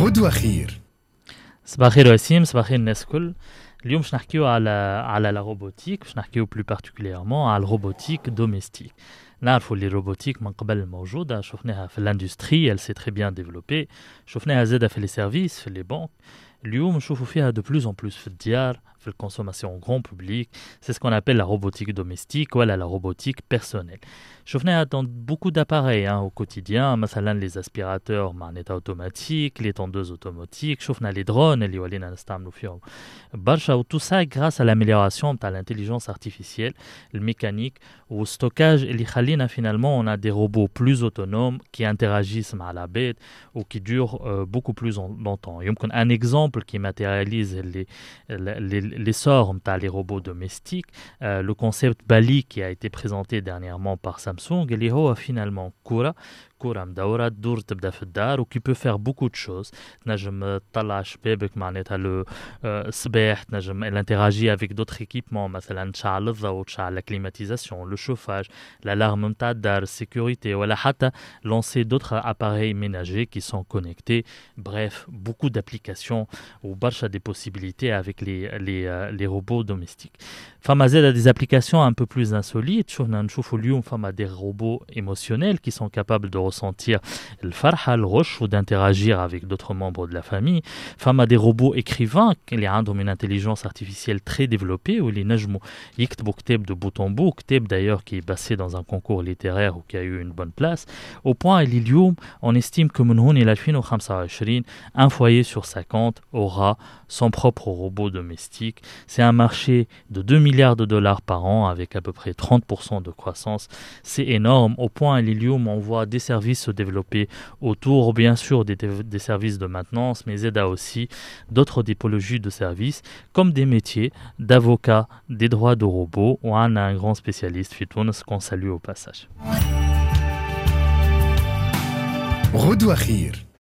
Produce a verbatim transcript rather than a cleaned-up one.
غدوة خير. صباح الخير وسيم، صباح الخير الناس الكل. اليوم باش نحكيو على على لا روبوتيك، باش نحكيو بلو بارتيكوليرمون على الروبوتيك دوميستيك. نعرفوا اللي الروبوتيك من قبل موجودة، شفناها في الاندستري، elle s'est très bien développée، شفناها زادة في لي سيرفيس في لي بنك. اليوم نشوفوا فيها de plus en plus في الديار، في الكونسوماسيون grand public. C'est ce qu'on appelle la robotique domestique ou la robotique personnelle. شفناها dans beaucoup d'appareils hein, au quotidien, مثلا les aspirateurs en état automatique, les tondeuses automatiques, شفنا les drones اللي ولينا نستعملوا فيهم برشا. tout ça grâce à l'amélioration de l'intelligence artificielle, le mécanique ou le stockage اللي يخلينا finalement on a des robots plus autonomes qui interagissent مع العباد ou qui durent euh, beaucoup plus longtemps. يمكن un exemple qui matérialise les, les, l'essor de les robots domestiques, euh, le concept Bali qui a été présenté dernièrement par Samsung, اللي هو finalement كورة كورة مدورة تدور تبدا في الدار و qui peut faire beaucoup de choses. تنجم تطلع شبابك معناتها لو الصباح، تنجم elle interagit avec d'autres équipements، مثلا تشعل الضوء، تشعل la climatisation، le chauffage، l'alarme نتاع الدار، السيكوريتي، ولا حتى lancer d'autres appareils ménagers qui sont connectés. Bref, beaucoup d'applications ou برشا des possibilités avec les les euh, les robots domestiques. فما زاد des applications un peu plus insolites. شوفنا نشوفوا اليوم فما des robots émotionnels qui sont capables de ressentir الفرحة الغش ou d'interagir avec d'autres membres de la famille. فما des robots écrivains اللي عندهم une intelligence artificielle très développée واللي نجموا يكتبوا كتاب de bout en bout، كتاب d'ailleurs qui est passé dans un concours littéraire ou qui a eu une bonne place. Au point اللي اليوم on estime que من هون إلى ألفين وخمسة وعشرين un foyer sur cinquante aura son propre robot domestique. C'est un marché de deux milliards de dollars par an avec à peu près trente pour cent de croissance. C'est énorme au point où on voit des services se développer autour, bien sûr des, des services de maintenance, mais il y a aussi d'autres typologies de services comme des métiers d'avocat, des droits de robots. On a un grand spécialiste, Fitounes, qu'on salue au passage. غدوة خير.